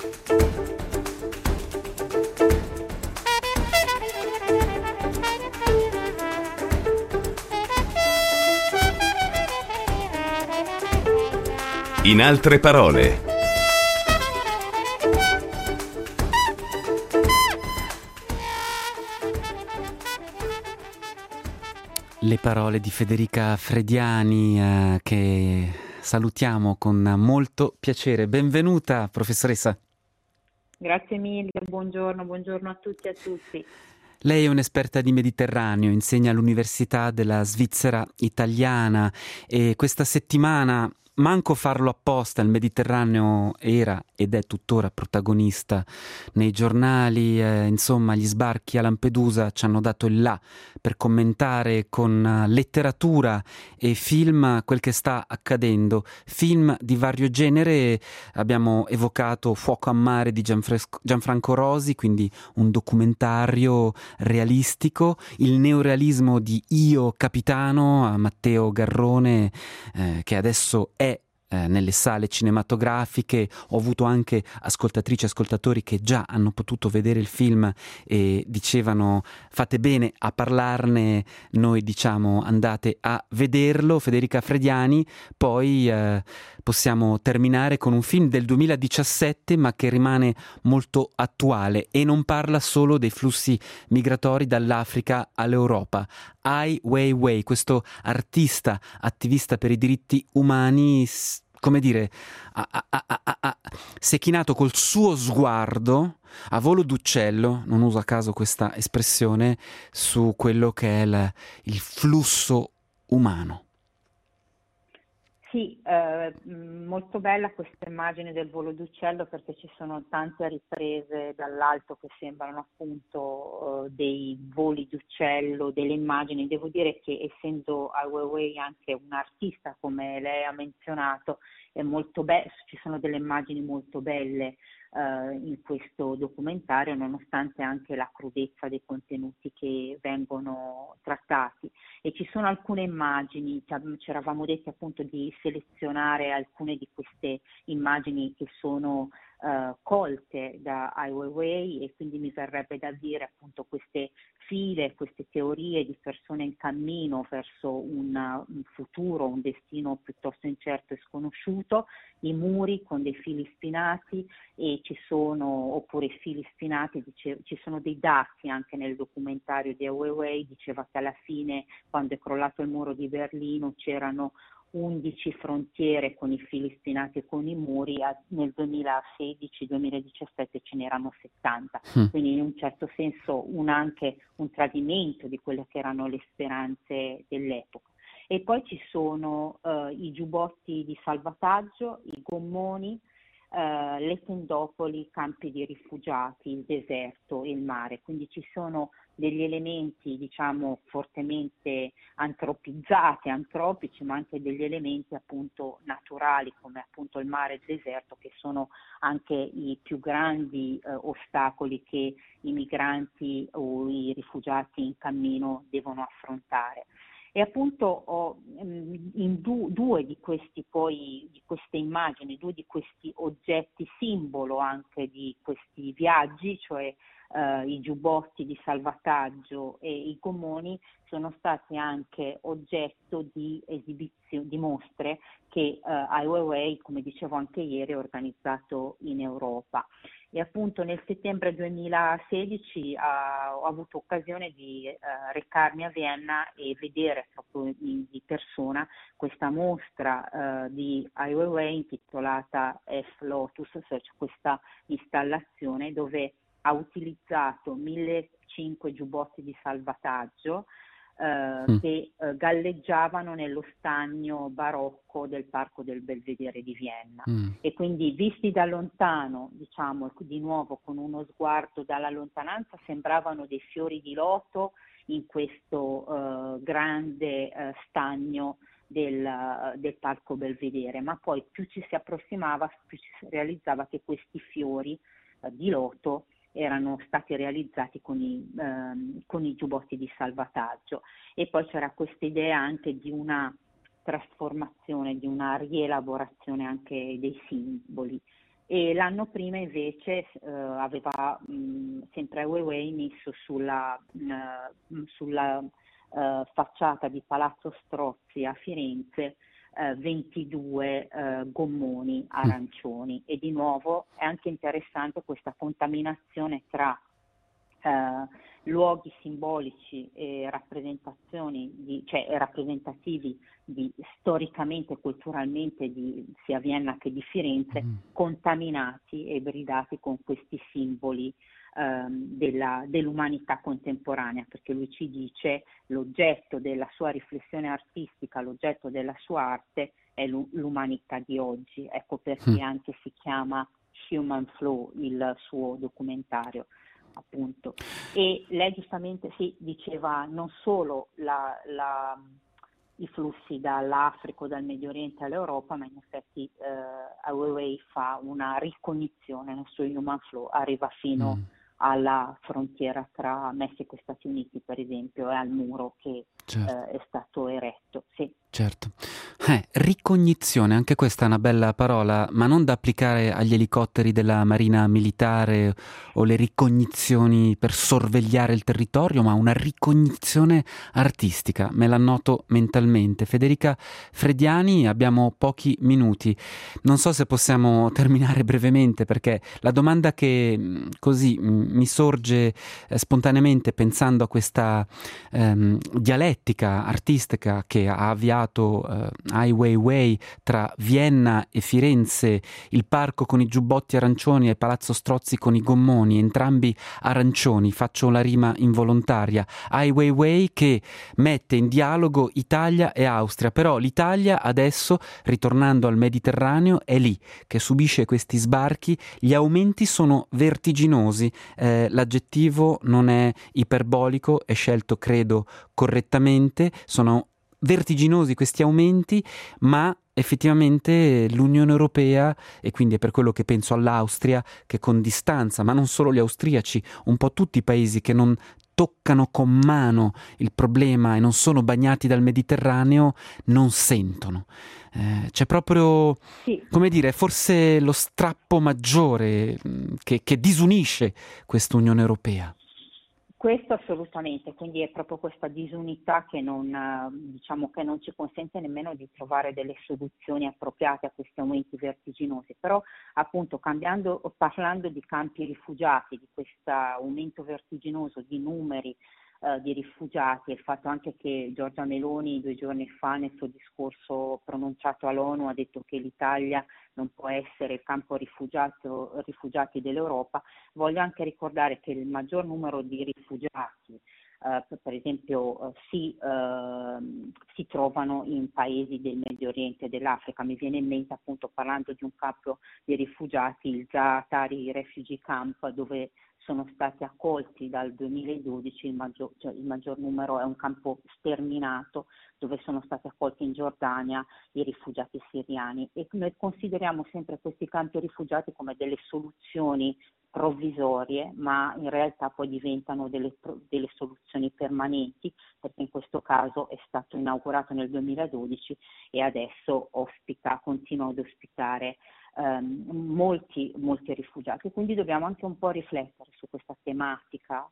In altre parole. Le parole di Federica Frediani, che salutiamo con molto piacere. Benvenuta, professoressa. Grazie mille, buongiorno a tutti e a tutti. Lei è un'esperta di Mediterraneo, insegna all'Università della Svizzera italiana e questa settimana, manco farlo apposta, il Mediterraneo era ed è tuttora protagonista nei giornali, insomma gli sbarchi a Lampedusa ci hanno dato il là per commentare con letteratura e film quel che sta accadendo, film di vario genere. Abbiamo evocato Fuoco a mare di Gianfranco Rosi, quindi un documentario realistico, il neorealismo di Io Capitano a Matteo Garrone, che adesso è nelle sale cinematografiche. Ho avuto anche ascoltatrici e ascoltatori che già hanno potuto vedere il film e dicevano fate bene a parlarne, noi diciamo andate a vederlo. Federica Frediani, poi possiamo terminare con un film del 2017 ma che rimane molto attuale e non parla solo dei flussi migratori dall'Africa all'Europa. Ai Weiwei, questo artista attivista per i diritti umani, come dire, si è chinato col suo sguardo a volo d'uccello, non uso a caso questa espressione, su quello che è il flusso umano. Sì, molto bella questa immagine del volo d'uccello, perché ci sono tante riprese dall'alto che sembrano appunto dei voli d'uccello, delle immagini. Devo dire che essendo Ai Weiwei anche un artista, come lei ha menzionato, è molto ci sono delle immagini molto belle in questo documentario, nonostante anche la crudezza dei contenuti che vengono trattati. E ci sono alcune immagini, ci eravamo detti appunto di selezionare alcune di queste immagini che sono colte da Ai Weiwei, e quindi mi verrebbe da dire appunto queste file, queste teorie di persone in cammino verso un futuro, un destino piuttosto incerto e sconosciuto, i muri con dei fili spinati, e ci sono, oppure fili spinati, ci sono dei dati anche nel documentario di Ai Weiwei. Diceva che alla fine, quando è crollato il muro di Berlino, c'erano 11 frontiere con i fili spinati e con i muri, nel 2016-2017 ce n'erano 70, quindi in un certo senso anche un tradimento di quelle che erano le speranze dell'epoca. E poi ci sono i giubbotti di salvataggio, i gommoni, le tendopoli, campi di rifugiati, il deserto e il mare, quindi ci sono degli elementi diciamo fortemente antropici, ma anche degli elementi appunto naturali, come appunto il mare e il deserto, che sono anche i più grandi ostacoli che i migranti o i rifugiati in cammino devono affrontare. E appunto in due di questi poi, di queste immagini, due di questi oggetti simbolo anche di questi viaggi, cioè i giubbotti di salvataggio e i gommoni, sono stati anche oggetto di esibizioni, di mostre che Ai Weiwei, come dicevo anche ieri, ha organizzato in Europa. E appunto nel settembre 2016 ho avuto occasione di recarmi a Vienna e vedere proprio di persona questa mostra di Ai Weiwei intitolata F Lotus, cioè questa installazione dove ha utilizzato 1.500 giubbotti di salvataggio che galleggiavano nello stagno barocco del Parco del Belvedere di Vienna. E quindi visti da lontano, diciamo di nuovo con uno sguardo dalla lontananza, sembravano dei fiori di loto in questo grande stagno del Parco Belvedere, ma poi più ci si approssimava, più si realizzava che questi fiori di loto erano stati realizzati con i giubbotti di salvataggio. E poi c'era questa idea anche di una trasformazione, di una rielaborazione anche dei simboli e l'anno prima invece aveva sempre Ai Weiwei messo sulla facciata di Palazzo Strozzi a Firenze 22 gommoni arancioni, e di nuovo è anche interessante questa contaminazione tra luoghi simbolici e rappresentazioni rappresentativi storicamente e culturalmente di sia Vienna che di Firenze, contaminati e ibridati con questi simboli dell'umanità contemporanea, perché lui ci dice l'oggetto della sua riflessione artistica, l'oggetto della sua arte è l'umanità di oggi. Ecco perché anche si chiama Human Flow il suo documentario, appunto. E lei giustamente diceva non solo i flussi dall'Africa o dal Medio Oriente all'Europa, ma in effetti Ai Weiwei fa una ricognizione nel suo Human Flow, arriva fino alla frontiera tra Messico e Stati Uniti, per esempio, e al muro che è stato eretto. Sì. Certo. Ricognizione, anche questa è una bella parola, ma non da applicare agli elicotteri della Marina Militare o le ricognizioni per sorvegliare il territorio, ma una ricognizione artistica. Me la annoto mentalmente. Federica Frediani, abbiamo pochi minuti. Non so se possiamo terminare brevemente, perché la domanda che così mi sorge spontaneamente pensando a questa dialettica artistica che ha avviato Ai Weiwei tra Vienna e Firenze, il parco con i giubbotti arancioni e Palazzo Strozzi con i gommoni, entrambi arancioni, faccio la rima involontaria. Ai Weiwei che mette in dialogo Italia e Austria, però l'Italia adesso, ritornando al Mediterraneo, è lì che subisce questi sbarchi, gli aumenti sono vertiginosi, l'aggettivo non è iperbolico, è scelto credo correttamente, sono vertiginosi questi aumenti, ma effettivamente l'Unione Europea, e quindi è per quello che penso all'Austria, che con distanza, ma non solo gli austriaci, un po' tutti i paesi che non toccano con mano il problema e non sono bagnati dal Mediterraneo, non sentono. C'è proprio, come dire, forse lo strappo maggiore che disunisce quest'Unione Europea. Questo assolutamente, quindi è proprio questa disunità che che non ci consente nemmeno di trovare delle soluzioni appropriate a questi aumenti vertiginosi. Però appunto parlando di campi rifugiati, di questo aumento vertiginoso di numeri di rifugiati, il fatto anche che Giorgia Meloni 2 giorni fa nel suo discorso pronunciato all'ONU ha detto che l'Italia non può essere il campo rifugiati dell'Europa. Voglio anche ricordare che il maggior numero di rifugiati per esempio si trovano in paesi del Medio Oriente e dell'Africa. Mi viene in mente, appunto, parlando di un campo di rifugiati, il Zaatari Refugee Camp, dove sono stati accolti dal 2012 il maggior numero, è un campo sterminato dove sono stati accolti in Giordania i rifugiati siriani, e noi consideriamo sempre questi campi rifugiati come delle soluzioni provvisorie, ma in realtà poi diventano delle soluzioni permanenti, perché in questo caso è stato inaugurato nel 2012 e adesso continua ad ospitare molti rifugiati. Quindi dobbiamo anche un po' riflettere su questa tematica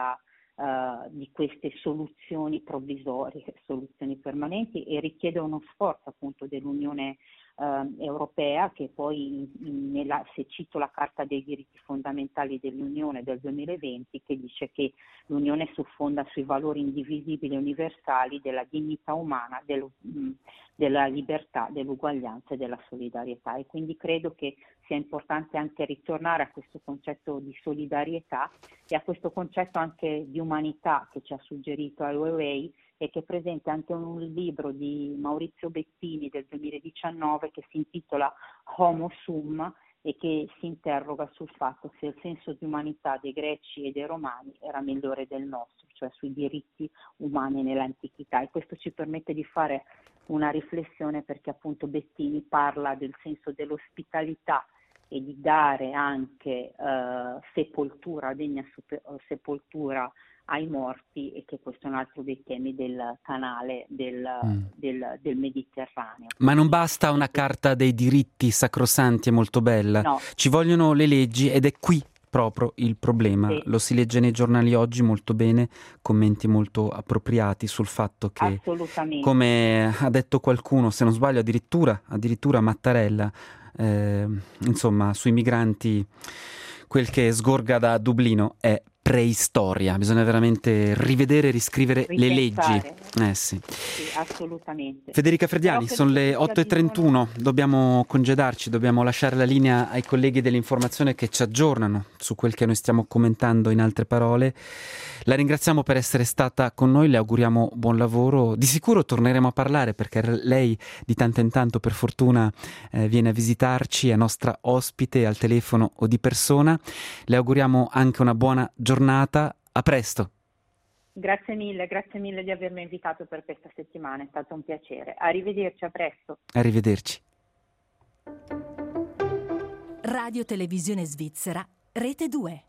di queste soluzioni provvisorie, soluzioni permanenti, e richiede uno sforzo appunto dell'Unione Europea, che poi se cito la Carta dei diritti fondamentali dell'Unione del 2020, che dice che l'Unione si fonda sui valori indivisibili e universali della dignità umana, della libertà, dell'uguaglianza e della solidarietà, e quindi credo che sia importante anche ritornare a questo concetto di solidarietà e a questo concetto anche di umanità che ci ha suggerito Ai Weiwei, e che è presente anche in un libro di Maurizio Bettini del 2019 che si intitola Homo Sum, e che si interroga sul fatto se il senso di umanità dei greci e dei romani era migliore del nostro, cioè sui diritti umani nell'antichità. E questo ci permette di fare una riflessione, perché appunto Bettini parla del senso dell'ospitalità e di dare anche sepoltura, degna sepoltura ai morti, e che questo è un altro dei temi del canale del Mediterraneo. Ma non basta una carta dei diritti sacrosanti e molto bella, No. ci vogliono le leggi, ed è qui proprio il problema. Sì. Lo si legge nei giornali oggi molto bene, commenti molto appropriati sul fatto che, Assolutamente. come ha detto qualcuno, se non sbaglio addirittura Mattarella, insomma, sui migranti quel che sgorga da Dublino è preistoria, bisogna veramente rivedere e riscrivere le leggi. Sì. Sì, assolutamente. Federica Frediani, sono le 8:31, dobbiamo congedarci, dobbiamo lasciare la linea ai colleghi dell'informazione che ci aggiornano su quel che noi stiamo commentando in altre parole. La ringraziamo per essere stata con noi, le auguriamo buon lavoro. Di sicuro torneremo a parlare, perché lei di tanto in tanto, per fortuna, viene a visitarci, è nostra ospite al telefono o di persona. Le auguriamo anche una buona giornata. A presto. Grazie mille di avermi invitato per questa settimana, è stato un piacere. Arrivederci, a presto. Arrivederci. Radio Televisione Svizzera, Rete 2.